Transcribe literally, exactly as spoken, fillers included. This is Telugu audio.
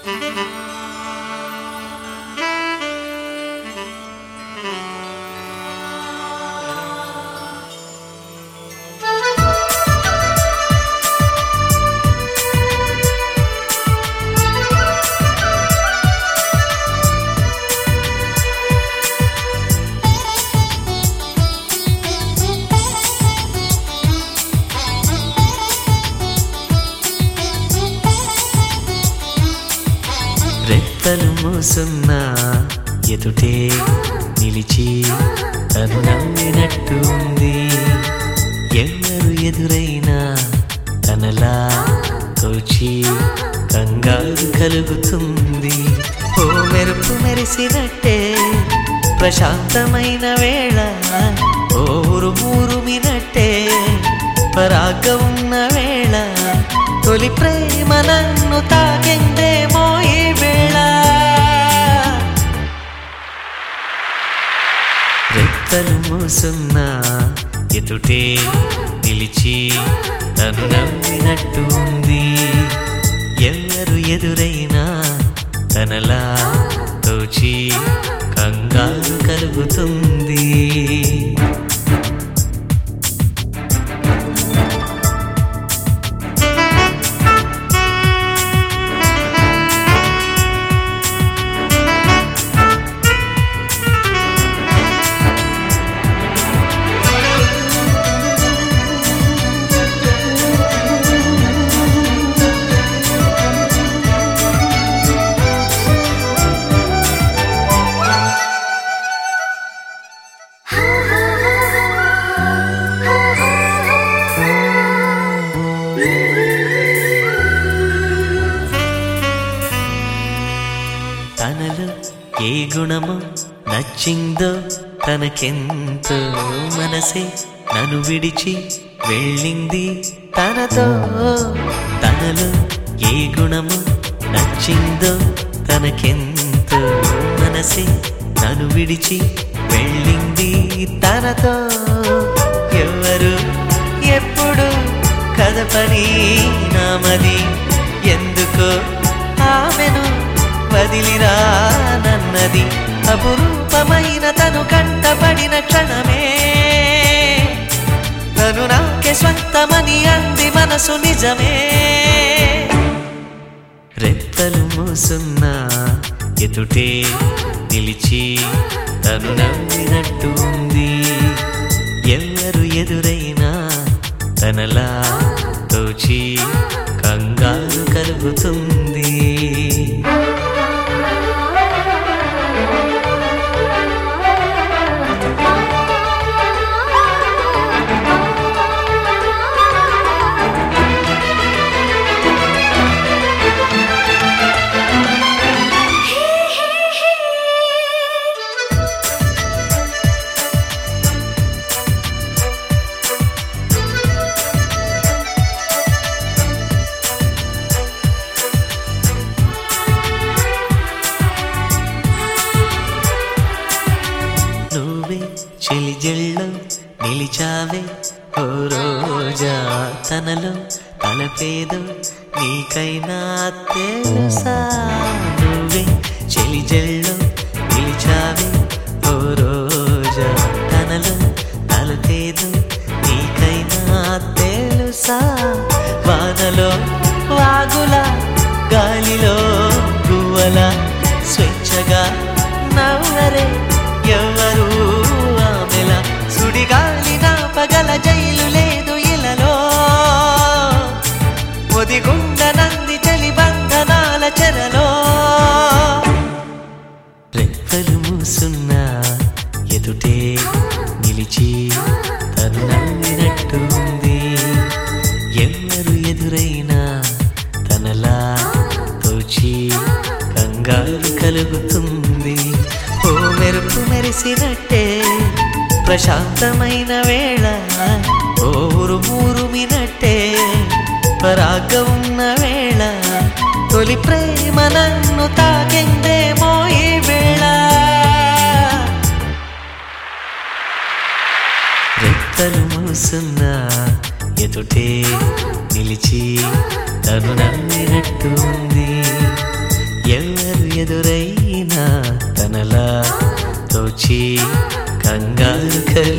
రెప్పలు మూసున్నా ఎదుటే నిలిచి తను నవ్వినట్టుంది. ఎవరు ఎదురైనా తనలా తోచి కంగారు కలుగుతుంది. ఓ మెరుపు మెరిసినట్టే ప్రశాంతమైన వేళ, ఓ ఉరుమురుమినట్టే పరాగ ఉన్న వేళ, తొలి ప్రేమ నన్ను తాకిందేమో ఈ వేళ. రెప్పలు మూసున్నా ఎదుటే నిలిచి తను నవ్వినట్టు ఉంది. ఎవరు ఎదురైనా తనలా తోచి కంగారు కలుగుతుంది. తనలో ఏ గుణము నచ్చిందో తనకెంతో, మనసే నన్ను విడిచి వెళ్ళింది తనతో. తనలో ఏ గుణము నచ్చిందో తనకెంతో, మనసే నన్ను విడిచి వెళ్ళింది తనతో. ఎవరు ఎప్పుడు కదపని నామది, ఎందుకో ఆమెను వదిలిరా నన్నది. అపురూపమైన తను కంటపడిన క్షణమే తను నాకే స్వంతమని అంది మనసు నిజమే. రెప్పలు మూసున్నా ఎదుటే నిలిచి తను నవ్వినట్టు ఉంది. ఎవరు ఎదురైనా తనలా తోచి కంగారు కలుగుతుంది. చెలిజెళ్ళో నిలిచావే ఓ రోజా, తనలో తలపేదో నీకైనా తెలుసా. నువ్వే చెలిజెళ్ళో నిలిచావే ఓ రోజా, తనలో తలపేదో నీకైనా తెలుసా. వానలో వాగుల గాలిలో గువ్వల స్వేచ్ఛగా నవ్వరే ఎవరు ఆమెలా. సుడిగాలి నాపగల జైలు లేదు ఇలలో, ఒదిగుండ నంది చలి బంధనాల చెరలో. రెప్పలు మూసున్నా ఎదుటే నిలిచి తను నవ్వినట్టు ఉంది. ఎవరు ఎదురైనా తనలా తోచి కంగారు కలుగుతుంది. ఓ మెరుపు మెరిసినట్టే ప్రశాంతమైన వేళ, ఓ ఉరుమురుమినట్టే పరాగ ఉన్న వేళ, తొలి ప్రేమ నన్ను తాకిందేమో ఈ వేళ. రెప్పలు మూసున్నా ఎదుటే నిలిచి తను నవ్వినట్టు ఉంది. ఎదురైనా తనలా తోచి కంగారు కలిగి